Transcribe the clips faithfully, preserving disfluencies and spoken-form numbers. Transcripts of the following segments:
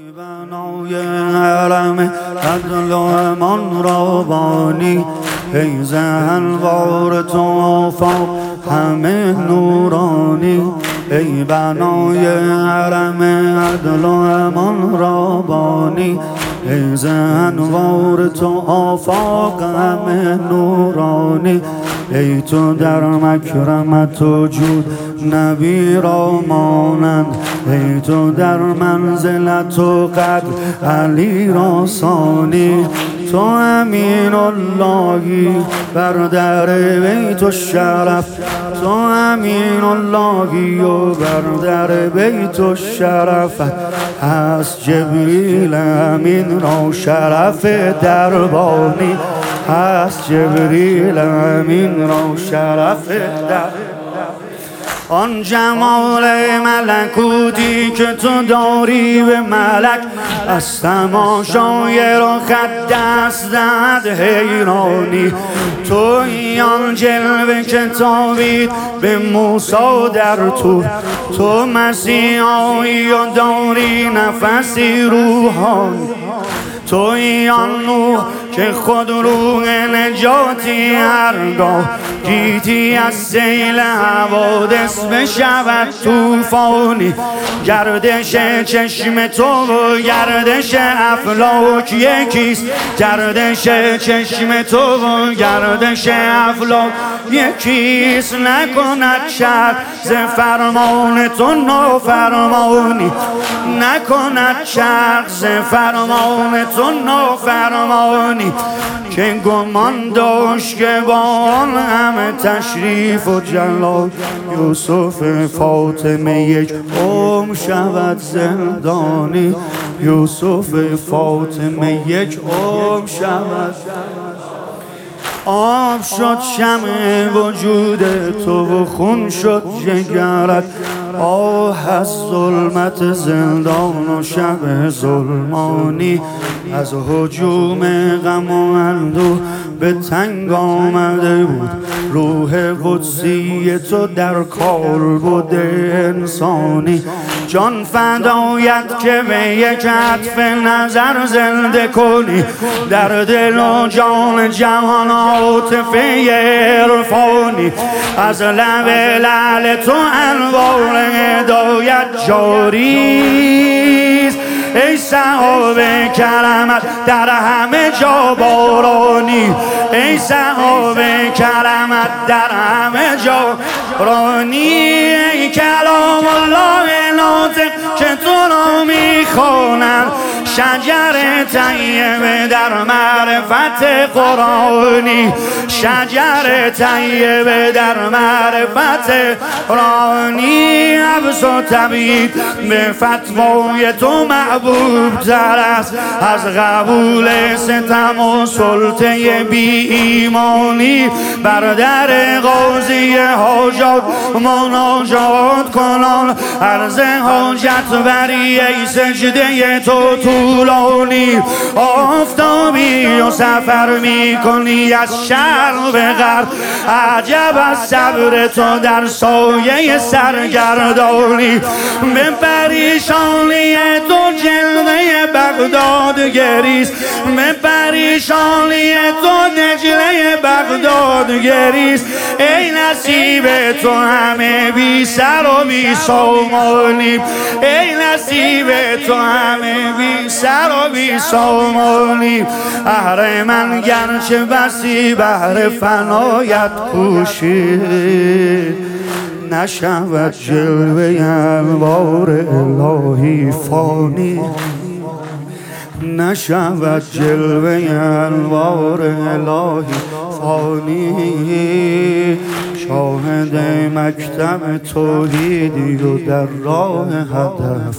بنای حرم عدل و امان را بانی، ای زهنوار تو آفاق همه نورانی. ای بنای حرم عدل و امان را بانی، ای زهنوار تو آفاق همه نورانی. ای تو در مکرمت و جود نبی را مانند، ای تو در منزلت و قدر علی را ثانی. تو امین اللهی بر در بیت الشرف، تو امین اللهی و بر در بیت الشرف. هست جبریل امین را شرف دربانی، هست جبریل امین را شرف در. آن جمال ملکوتی که تو داری به ملک، از تماشای رخت دست دهد حیرانی. تویی آن جلوه که تابید به موسی در طور، تو مسیحایی و داری نفسی روحانی. تویی آن نور که خود روح نجاتی، هرگاه گیتی از سیل حوادث بشود طوفانی. گردش چشم تو و گردش افلاک یکیست، گردش چشم تو و گردش افلاک یکیست. نکند شر ز فرمان تو نافرمانی، نکند شر ز فرمان تو نافرمانی. که گمان داشت که با آن همه تشریف و جلال، یوسف فاطمه یک عمر شود زندانی. یوسف فاطمه یک عمر شود. آب شد شمع وجود تو و خون شد جگرت، آه از ظلمت زندان و شب ظلمانی. از هجوم غم و اندوه به تنگ آمده بود، روح قدسی تو در کالبد انسانی. جان فدایت که به یک عطف نظر زنده کنی، در دل و جان جهان عاطفه عرفانی. از لب لعل تو انوار هدایت جاریست، ای سحاب کرمت در همه جا بارانی. ای سحاب کرمت در همه جا بارانی. ای کلام الله ناطق که تو را میخوانند، شجر طیبه در معرفت قرآنی، شجر طیبه در معرفت قرآنی. حبس و تبیید به فتوای تو محبوب تر است از قبول ستم و سلطه بی ایمانی. بر در قاضی حاجات مناجات کنان، عرض حاجت بری ای سجده تو طولانی. آفتابی و سفر می کنی از شرق به غرب، عجب از صبر تو در سایه سرگردانی. به پریشانی تو جلوه بغداد گریست، به پریشانی تو دجله بغداد گریست. ای نصیب تو همه بی سر و بی سامانی، ای نصیب تو همه بی سر و بی سامانی. اهرمن گرچه بسی بهر فنایت کوشید، نشود جلوه انوار الهی فانی، نشود جلوه انوار الهی فانی. شاهد مکتب توحیدی و در راه هدف،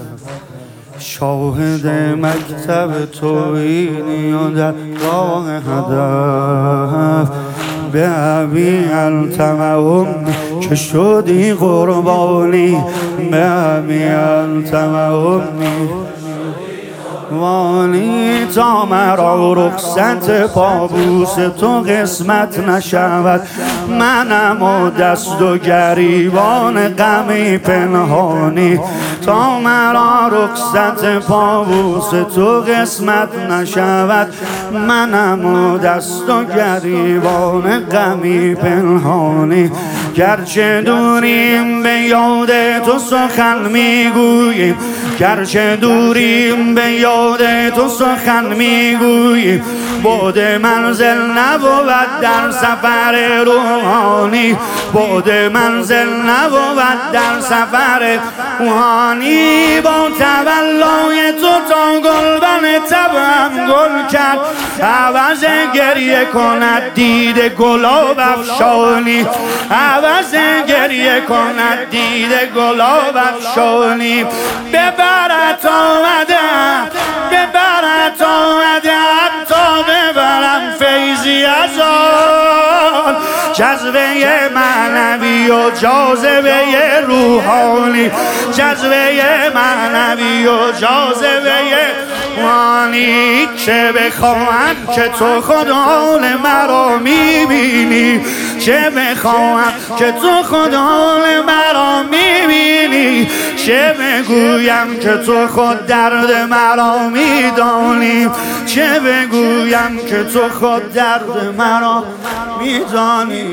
شاهد مکتب توحیدی و در راه هدف. به ابی التمهم که شدی قربانی، به ابی التمهم وانی تا مرا رخصت پابوس تو قسمت نشود، منم و دست و گریبان غمی پنهانی. تا مرا رخصت پابوس تو قسمت نشود، منم و دست و گریبان غمی پنهانی. گرچه دوریم به یاد تو سخن میگوییم، گرچه دوریم به یاد تو سخن میگوییم، بعد منزل نبود در سفر روحانی، بعد منزل نبود در سفر روحانی. با تولای تو تا گلبن طبعم گل کرد، عوض گریه کند دید گلاب افشانی، عوض گریه کند دید گلاب افشانی. ببرت آمدم ببرت آمدم تا ببرم فیضی از آن، جذبه معنوی و جاذبه روحانی، جذبه معنوی و جاذبه روحانی. چه بخواهم که تو خود حال مرا میبینی، چه بخواهم که تو خود حال مرا میبینی، چه بگویم که تو خود درد مرا میدانی، چه بگویم که تو خود درد مرا میدانی.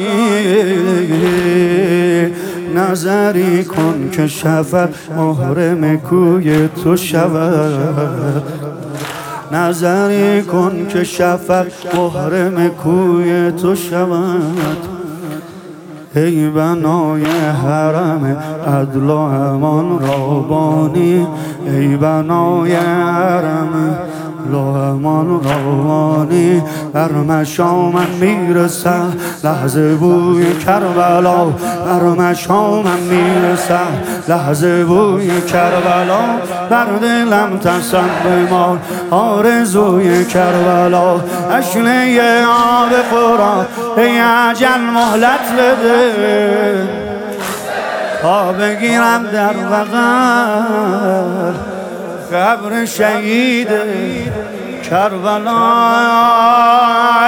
نظری کن که شفق محرم کوی تو شود، نظری کن که شفق محرم کوی تو شود. ای بنای حرم عدل و امان ربانی، ای بنای حرم عدل و امان ربانی. بر مشامم میرسد لحظه بوی کربلا، بر مشامم میرسد لحظه بوی کربلا. بر دلم تصم بمان آرزوی کربلا، اشنه آب فرات ای اجل مهلت بده، تا بگیرم در بغل قبر شهید کربلا.